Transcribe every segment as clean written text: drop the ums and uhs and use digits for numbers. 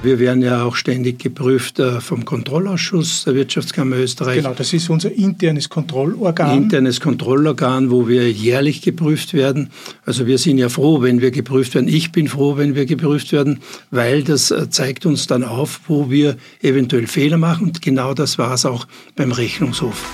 Wir werden ja auch ständig geprüft vom Kontrollausschuss der Wirtschaftskammer Österreich. Genau, das ist unser internes Kontrollorgan. Internes Kontrollorgan, wo wir jährlich geprüft werden. Also wir sind ja froh, wenn wir geprüft werden. Ich bin froh, wenn wir geprüft werden, weil das zeigt uns dann auf, wo wir eventuell Fehler machen. Und genau das war es auch beim Rechnungshof.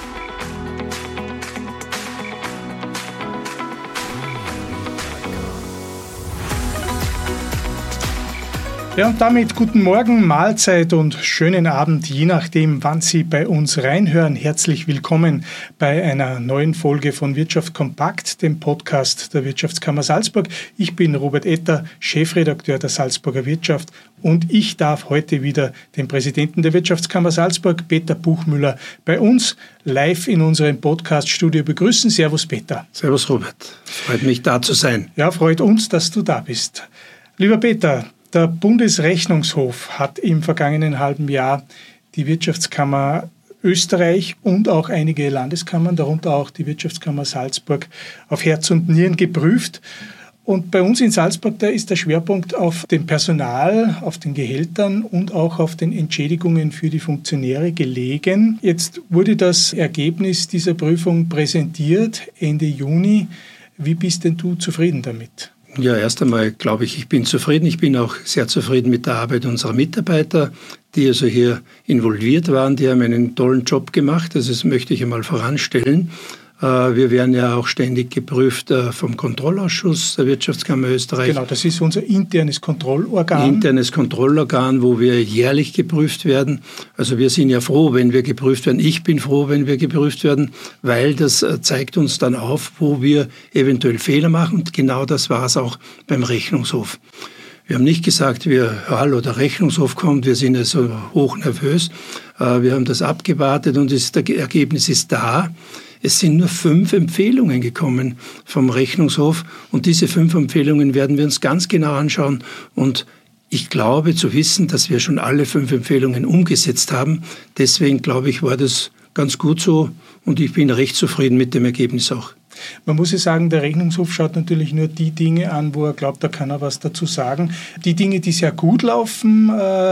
Ja, und damit guten Morgen, Mahlzeit und schönen Abend, je nachdem, wann Sie bei uns reinhören. Herzlich willkommen bei einer neuen Folge von Wirtschaft kompakt, dem Podcast der Wirtschaftskammer Salzburg. Ich bin Robert Etter, Chefredakteur der Salzburger Wirtschaft, und ich darf heute wieder den Präsidenten der Wirtschaftskammer Salzburg, Peter Buchmüller, bei uns live in unserem Podcast-Studio begrüßen. Servus, Peter. Servus, Robert. Freut mich, da zu sein. Ja, freut uns, dass du da bist. Lieber Peter, der Bundesrechnungshof hat im vergangenen halben Jahr die Wirtschaftskammer Österreich und auch einige Landeskammern, darunter auch die Wirtschaftskammer Salzburg, auf Herz und Nieren geprüft. Und bei uns in Salzburg, da ist der Schwerpunkt auf dem Personal, auf den Gehältern und auch auf den Entschädigungen für die Funktionäre gelegen. Jetzt wurde das Ergebnis dieser Prüfung präsentiert, Ende Juni. Wie bist denn du zufrieden damit? Ja, erst einmal glaube ich bin zufrieden. Ich bin auch sehr zufrieden mit der Arbeit unserer Mitarbeiter, die also hier involviert waren. Die haben einen tollen Job gemacht, also das möchte ich einmal voranstellen. Wir werden ja auch ständig geprüft vom Kontrollausschuss der Wirtschaftskammer Österreich. Genau, das ist unser internes Kontrollorgan. Internes Kontrollorgan, wo wir jährlich geprüft werden. Also wir sind ja froh, wenn wir geprüft werden. Ich bin froh, wenn wir geprüft werden, weil das zeigt uns dann auf, wo wir eventuell Fehler machen. Und genau das war es auch beim Rechnungshof. Wir haben nicht gesagt, hallo, der Rechnungshof kommt, wir sind also hochnervös. Wir haben das abgewartet und das Ergebnis ist da. Es sind nur 5 Empfehlungen gekommen vom Rechnungshof und diese 5 Empfehlungen werden wir uns ganz genau anschauen und ich glaube zu wissen, dass wir schon alle 5 Empfehlungen umgesetzt haben. Deswegen glaube ich, war das ganz gut so und ich bin recht zufrieden mit dem Ergebnis auch. Man muss ja sagen, der Rechnungshof schaut natürlich nur die Dinge an, wo er glaubt, da kann er was dazu sagen. Die Dinge, die sehr gut laufen,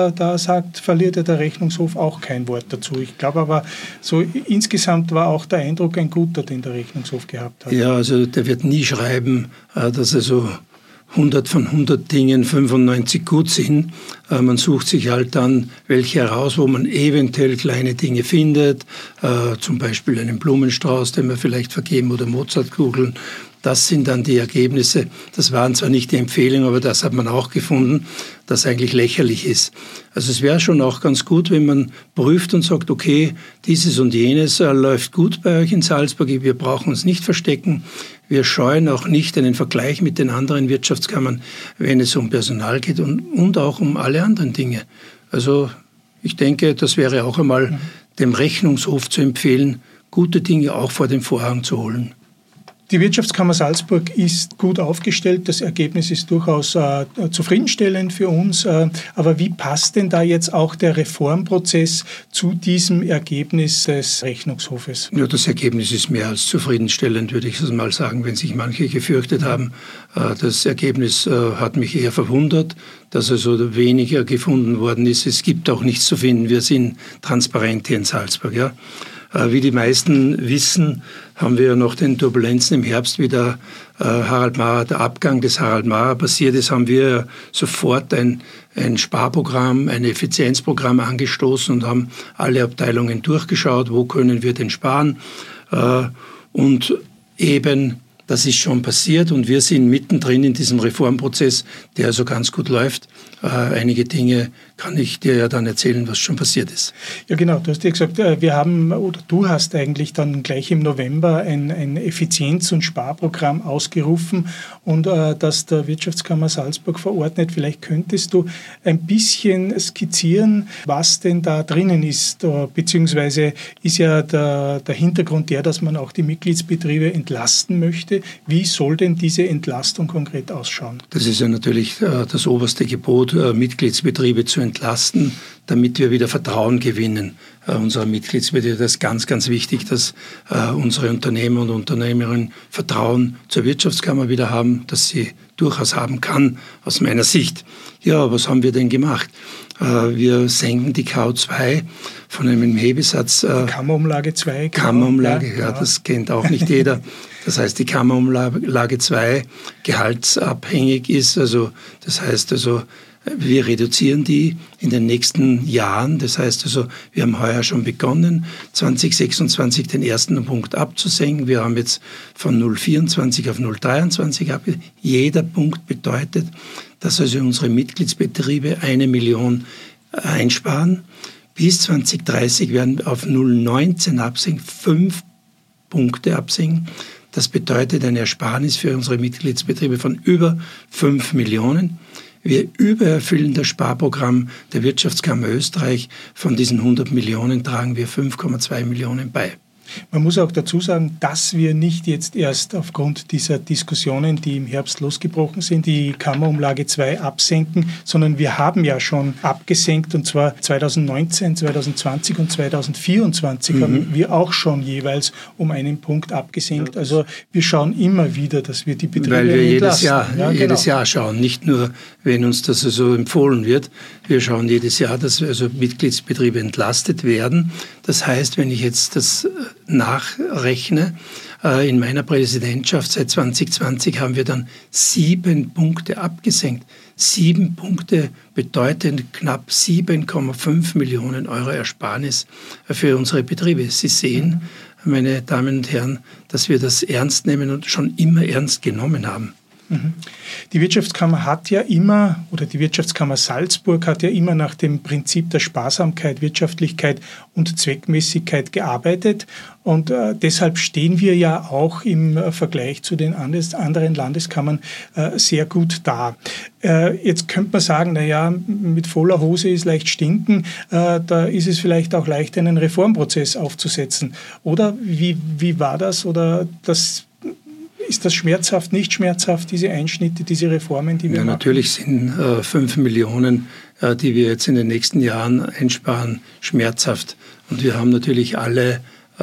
verliert ja der Rechnungshof auch kein Wort dazu. Ich glaube aber, so insgesamt war auch der Eindruck ein guter, den der Rechnungshof gehabt hat. Ja, also der wird nie schreiben, dass er so 100 von 100 Dingen 95 gut sind. Man sucht sich halt dann welche heraus, wo man eventuell kleine Dinge findet, zum Beispiel einen Blumenstrauß, den wir vielleicht vergeben, oder Mozartkugeln. Das sind dann die Ergebnisse. Das waren zwar nicht die Empfehlungen, aber das hat man auch gefunden, das eigentlich lächerlich ist. Also es wäre schon auch ganz gut, wenn man prüft und sagt, okay, dieses und jenes läuft gut bei euch in Salzburg, wir brauchen uns nicht verstecken. Wir scheuen auch nicht einen Vergleich mit den anderen Wirtschaftskammern, wenn es um Personal geht und auch um alle anderen Dinge. Also ich denke, das wäre auch einmal dem Rechnungshof zu empfehlen, gute Dinge auch vor den Vorhang zu holen. Die Wirtschaftskammer Salzburg ist gut aufgestellt. Das Ergebnis ist durchaus zufriedenstellend für uns. Aber wie passt denn da jetzt auch der Reformprozess zu diesem Ergebnis des Rechnungshofes? Ja, das Ergebnis ist mehr als zufriedenstellend, würde ich mal sagen, wenn sich manche gefürchtet haben. Das Ergebnis hat mich eher verwundert, dass also weniger gefunden worden ist. Es gibt auch nichts zu finden. Wir sind transparent hier in Salzburg, ja. Wie die meisten wissen, haben wir ja noch den Turbulenzen im Herbst, wie der Abgang des Harald Maurer passiert ist, haben wir sofort ein Sparprogramm, ein Effizienzprogramm angestoßen und haben alle Abteilungen durchgeschaut, wo können wir denn sparen. Und eben, das ist schon passiert und wir sind mittendrin in diesem Reformprozess, der also ganz gut läuft. Einige Dinge kann ich dir ja dann erzählen, was schon passiert ist. Ja genau, du hast ja gesagt, du hast eigentlich dann gleich im November ein Effizienz- und Sparprogramm ausgerufen und das der Wirtschaftskammer Salzburg verordnet. Vielleicht könntest du ein bisschen skizzieren, was denn da drinnen ist, beziehungsweise ist ja der Hintergrund der, dass man auch die Mitgliedsbetriebe entlasten möchte. Wie soll denn diese Entlastung konkret ausschauen? Das ist ja natürlich das oberste Gebot, Mitgliedsbetriebe zu entlasten, damit wir wieder Vertrauen gewinnen unserer Mitgliedsbetriebe. Das ist ganz, ganz wichtig, dass unsere Unternehmer und Unternehmerinnen Vertrauen zur Wirtschaftskammer wieder haben. haben, das sie durchaus haben kann, aus meiner Sicht. Ja, was haben wir denn gemacht? Wir senken die KO2 von einem Hebesatz. Kammerumlage 2. Genau. Kammerumlage, ja, das kennt auch nicht jeder. Das heißt, die Kammerumlage 2 gehaltsabhängig ist. Also, das heißt also, wir reduzieren die in den nächsten Jahren. Das heißt also, wir haben heuer schon begonnen, 2026 den ersten Punkt abzusenken. Wir haben jetzt von 0,24 auf 0,23 abgesenkt. Jeder Punkt bedeutet, dass also unsere Mitgliedsbetriebe 1 Million einsparen. Bis 2030 werden wir auf 0,19 absenken, 5 Punkte absenken. Das bedeutet eine Ersparnis für unsere Mitgliedsbetriebe von über 5 Millionen. Wir übererfüllen das Sparprogramm der Wirtschaftskammer Österreich. Von diesen 100 Millionen tragen wir 5,2 Millionen bei. Man muss auch dazu sagen, dass wir nicht jetzt erst aufgrund dieser Diskussionen, die im Herbst losgebrochen sind, die Kammerumlage 2 absenken, sondern wir haben ja schon abgesenkt, und zwar 2019, 2020 und 2024 haben wir auch schon jeweils um einen Punkt abgesenkt. Also wir schauen immer wieder, dass wir die Betriebe entlasten. Weil wir jedes Jahr schauen, nicht nur, wenn uns das also empfohlen wird. Wir schauen jedes Jahr, dass also Mitgliedsbetriebe entlastet werden. Das heißt, wenn ich jetzt das nachrechne, in meiner Präsidentschaft seit 2020 haben wir dann 7 Punkte abgesenkt. 7 Punkte bedeuten knapp 7,5 Millionen Euro Ersparnis für unsere Betriebe. Sie sehen, meine Damen und Herren, dass wir das ernst nehmen und schon immer ernst genommen haben. Die Wirtschaftskammer hat ja immer, oder die Wirtschaftskammer Salzburg hat ja immer nach dem Prinzip der Sparsamkeit, Wirtschaftlichkeit und Zweckmäßigkeit gearbeitet. Und deshalb stehen wir ja auch im Vergleich zu den anderen Landeskammern sehr gut da. Jetzt könnte man sagen, naja, mit voller Hose ist leicht stinken, da ist es vielleicht auch leicht, einen Reformprozess aufzusetzen. Oder wie war das? Oder ist das schmerzhaft, nicht schmerzhaft, diese Einschnitte, diese Reformen, die wir machen? Natürlich sind 5 Millionen, die wir jetzt in den nächsten Jahren einsparen, schmerzhaft. Und wir haben natürlich alle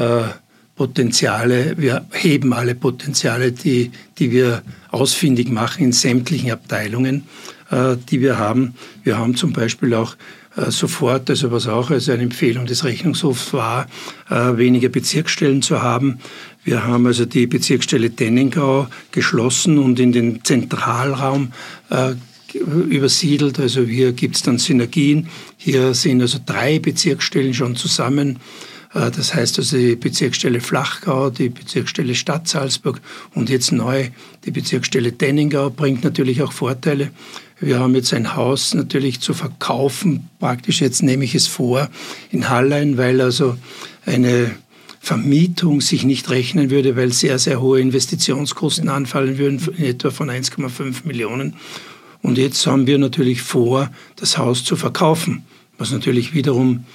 Potenziale, wir heben alle Potenziale, die wir ausfindig machen in sämtlichen Abteilungen, die wir haben. Wir haben zum Beispiel auch sofort, also was auch als eine Empfehlung des Rechnungshofs war, weniger Bezirksstellen zu haben. Wir haben also die Bezirksstelle Dennengau geschlossen und in den Zentralraum übersiedelt. Also hier gibt es dann Synergien. Hier sind also 3 Bezirksstellen schon zusammen. Das heißt also die Bezirksstelle Flachgau, die Bezirksstelle Stadt Salzburg und jetzt neu die Bezirksstelle Dennengau bringt natürlich auch Vorteile. Wir haben jetzt ein Haus natürlich zu verkaufen, praktisch jetzt nehme ich es vor, in Hallein, weil also eine Vermietung sich nicht rechnen würde, weil sehr, sehr hohe Investitionskosten anfallen würden, in etwa von 1,5 Millionen. Und jetzt haben wir natürlich vor, das Haus zu verkaufen, was natürlich wiederum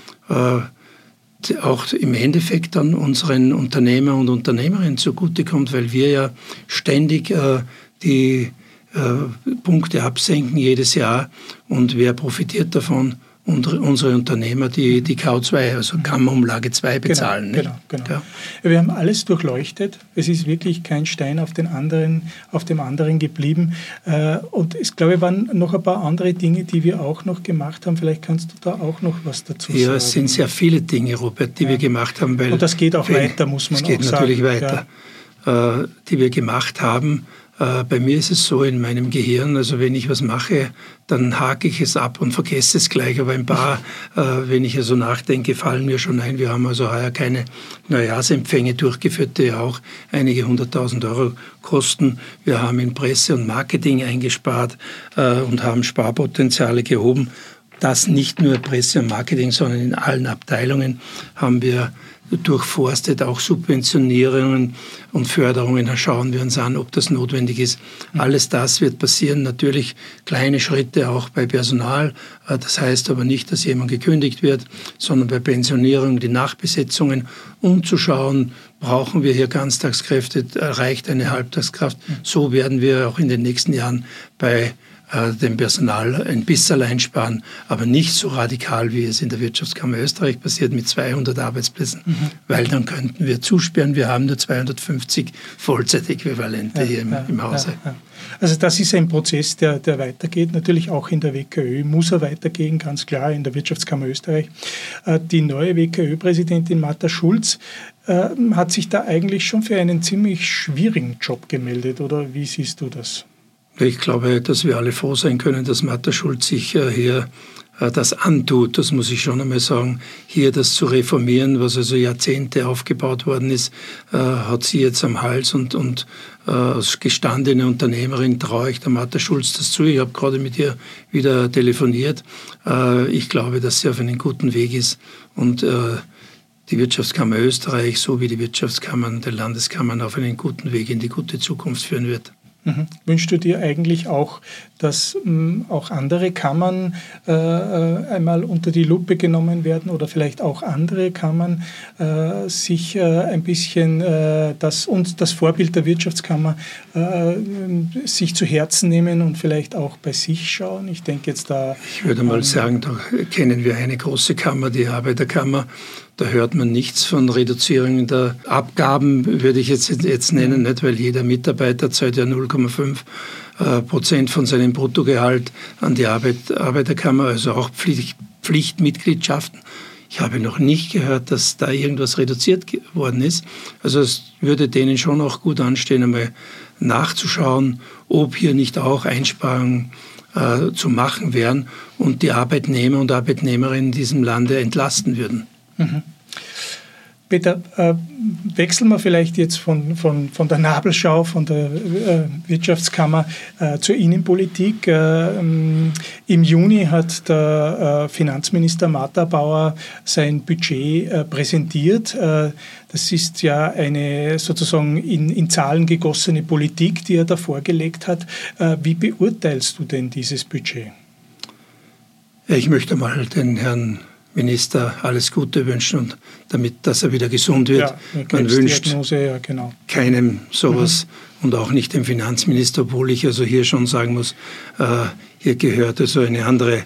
auch im Endeffekt dann unseren Unternehmer und Unternehmerinnen zugutekommt, weil wir ja ständig die Punkte absenken jedes Jahr. Und wer profitiert davon? Unsere Unternehmer, die KO2, also Kammerumlage 2 bezahlen. Genau. Ja. Wir haben alles durchleuchtet. Es ist wirklich kein Stein auf dem anderen geblieben. Und es, glaube ich, waren noch ein paar andere Dinge, die wir auch noch gemacht haben. Vielleicht kannst du da auch noch was dazu sagen. Ja, es sind sehr viele Dinge, Robert, die wir gemacht haben. Weil und das geht auch weiter, muss man auch sagen. Es geht natürlich weiter, die wir gemacht haben. Bei mir ist es so in meinem Gehirn, also wenn ich was mache, dann hake ich es ab und vergesse es gleich. Aber ein paar, wenn ich also nachdenke, fallen mir schon ein. Wir haben also heuer keine Neujahrsempfänge durchgeführt, die auch einige 100.000 Euro kosten. Wir haben in Presse und Marketing eingespart und haben Sparpotenziale gehoben. Das nicht nur Presse und Marketing, sondern in allen Abteilungen haben wir durchforstet, auch Subventionierungen und Förderungen. Da schauen wir uns an, ob das notwendig ist. Alles das wird passieren. Natürlich kleine Schritte auch bei Personal. Das heißt aber nicht, dass jemand gekündigt wird, sondern bei Pensionierung, die Nachbesetzungen, um zu schauen, brauchen wir hier Ganztagskräfte, reicht eine Halbtagskraft. So werden wir auch in den nächsten Jahren bei dem Personal ein bisschen einsparen, aber nicht so radikal, wie es in der Wirtschaftskammer Österreich passiert, mit 200 Arbeitsplätzen, weil dann könnten wir zusperren. Wir haben nur 250 Vollzeitäquivalente hier im Hause. Ja. Also das ist ein Prozess, der weitergeht, natürlich auch in der WKÖ, muss er weitergehen, ganz klar, in der Wirtschaftskammer Österreich. Die neue WKÖ-Präsidentin Martha Schulz hat sich da eigentlich schon für einen ziemlich schwierigen Job gemeldet, oder wie siehst du das? Ich glaube, dass wir alle froh sein können, dass Martha Schulz sich hier das antut, das muss ich schon einmal sagen, hier das zu reformieren, was also Jahrzehnte aufgebaut worden ist, hat sie jetzt am Hals und als gestandene Unternehmerin traue ich der Martha Schulz das zu. Ich habe gerade mit ihr wieder telefoniert. Ich glaube, dass sie auf einem guten Weg ist und die Wirtschaftskammer Österreich sowie die Wirtschaftskammern der Landeskammern auf einen guten Weg in die gute Zukunft führen wird. Wünschst du dir eigentlich auch, dass auch andere Kammern einmal unter die Lupe genommen werden oder vielleicht auch andere Kammern sich ein bisschen das Vorbild der Wirtschaftskammer sich zu Herzen nehmen und vielleicht auch bei sich schauen? Ich denke jetzt da... Ich würde mal sagen, da kennen wir eine große Kammer, die Arbeiterkammer. Da hört man nichts von Reduzierungen der Abgaben, würde ich jetzt nennen, nicht, weil jeder Mitarbeiter zahlt ja 0,5% von seinem Bruttogehalt an die Arbeiterkammer, also auch Pflichtmitgliedschaften. Ich habe noch nicht gehört, dass da irgendwas reduziert worden ist. Also es würde denen schon auch gut anstehen, einmal nachzuschauen, ob hier nicht auch Einsparungen zu machen wären und die Arbeitnehmer und Arbeitnehmerinnen in diesem Lande entlasten würden. Peter, wechseln wir vielleicht jetzt von der Nabelschau, von der Wirtschaftskammer zur Innenpolitik. Im Juni hat der Finanzminister Martha Bauer sein Budget präsentiert. Das ist ja eine sozusagen in Zahlen gegossene Politik, die er da vorgelegt hat. Wie beurteilst du denn dieses Budget? Ich möchte mal den Herrn Minister alles Gute wünschen und damit, dass er wieder gesund wird. Ja, man wünscht genau. keinem sowas und auch nicht dem Finanzminister, obwohl ich also hier schon sagen muss, hier gehört also eine andere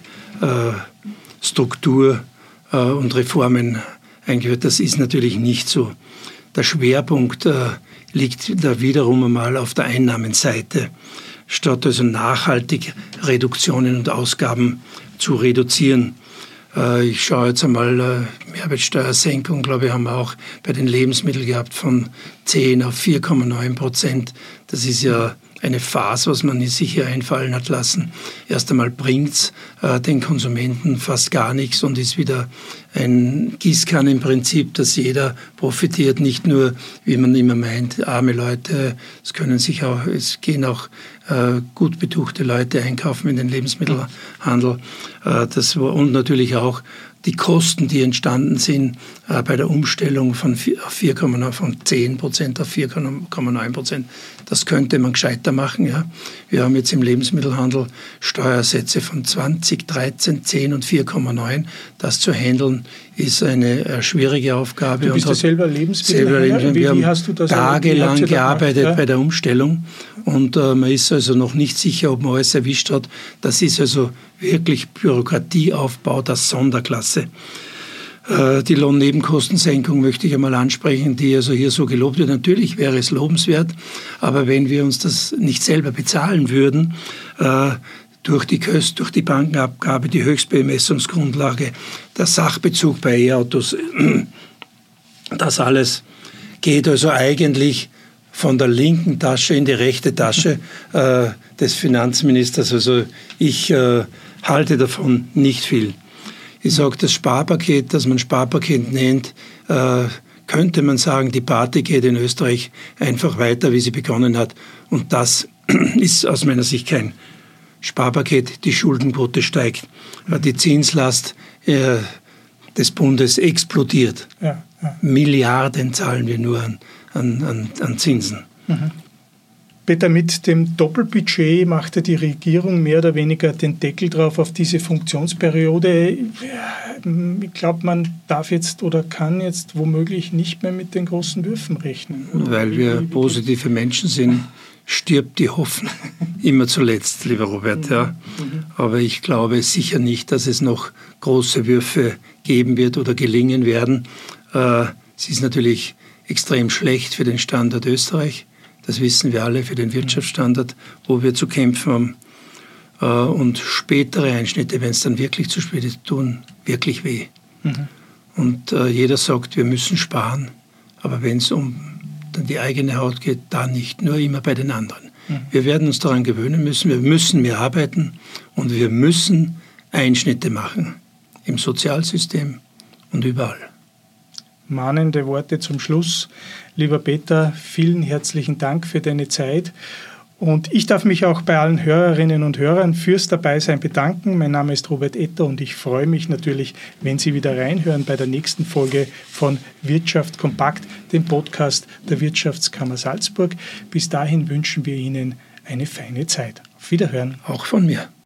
Struktur und Reformen eingeführt. Das ist natürlich nicht so. Der Schwerpunkt liegt da wiederum einmal auf der Einnahmenseite, statt also nachhaltig Reduktionen und Ausgaben zu reduzieren. Ich schaue jetzt einmal, Mehrwertsteuersenkung, glaube ich, haben wir auch bei den Lebensmitteln gehabt von 10 auf 4,9%. Das ist ja eine Farce, was man sich hier einfallen hat lassen. Erst einmal bringt es den Konsumenten fast gar nichts und ist wieder ein Gießkannenprinzip, dass jeder profitiert, nicht nur, wie man immer meint, arme Leute, es gehen auch gut betuchte Leute einkaufen in den Lebensmittelhandel. Und natürlich auch die Kosten, die entstanden sind bei der Umstellung von 10% auf 4,9%. Das könnte man gescheiter machen. Ja. Wir haben jetzt im Lebensmittelhandel Steuersätze von 20, 13, 10 und 4,9. Das zu handeln ist eine schwierige Aufgabe. Du bist ja selber Lebensmittelhändler. Wir haben tagelang gearbeitet bei der Umstellung und man ist also noch nicht sicher, ob man alles erwischt hat. Das ist also wirklich Bürokratieaufbau der Sonderklasse. Die Lohnnebenkostensenkung möchte ich einmal ansprechen, die also hier so gelobt wird. Natürlich wäre es lobenswert, aber wenn wir uns das nicht selber bezahlen würden, durch die Bankenabgabe, die Höchstbemessungsgrundlage, der Sachbezug bei E-Autos, das alles geht also eigentlich von der linken Tasche in die rechte Tasche des Finanzministers. Also ich halte davon nicht viel. Ich sage, das Sparpaket, das man Sparpaket nennt, könnte man sagen, die Party geht in Österreich einfach weiter, wie sie begonnen hat. Und das ist aus meiner Sicht kein Sparpaket. Die Schuldenquote steigt. Die Zinslast des Bundes explodiert. Ja. Milliarden zahlen wir nur an Zinsen. Peter, mit dem Doppelbudget machte die Regierung mehr oder weniger den Deckel drauf auf diese Funktionsperiode. Ich glaube, man darf jetzt oder kann jetzt womöglich nicht mehr mit den großen Würfen rechnen. Weil wir positive Menschen sind, stirbt die Hoffnung immer zuletzt, lieber Robert. Ja. Aber ich glaube sicher nicht, dass es noch große Würfe geben wird oder gelingen werden. Es ist natürlich extrem schlecht für den Standort Österreich. Das wissen wir alle, für den Wirtschaftsstandort, wo wir zu kämpfen haben. Und spätere Einschnitte, wenn es dann wirklich zu spät ist, tun wirklich weh. Und jeder sagt, wir müssen sparen. Aber wenn es um die eigene Haut geht, dann nicht, nur immer bei den anderen. Wir werden uns daran gewöhnen müssen, wir müssen mehr arbeiten und wir müssen Einschnitte machen im Sozialsystem und überall. Mahnende Worte zum Schluss. Lieber Peter, vielen herzlichen Dank für deine Zeit. Und ich darf mich auch bei allen Hörerinnen und Hörern fürs Dabeisein bedanken. Mein Name ist Robert Etter und ich freue mich natürlich, wenn Sie wieder reinhören bei der nächsten Folge von Wirtschaft kompakt, dem Podcast der Wirtschaftskammer Salzburg. Bis dahin wünschen wir Ihnen eine feine Zeit. Auf Wiederhören. Auch von mir.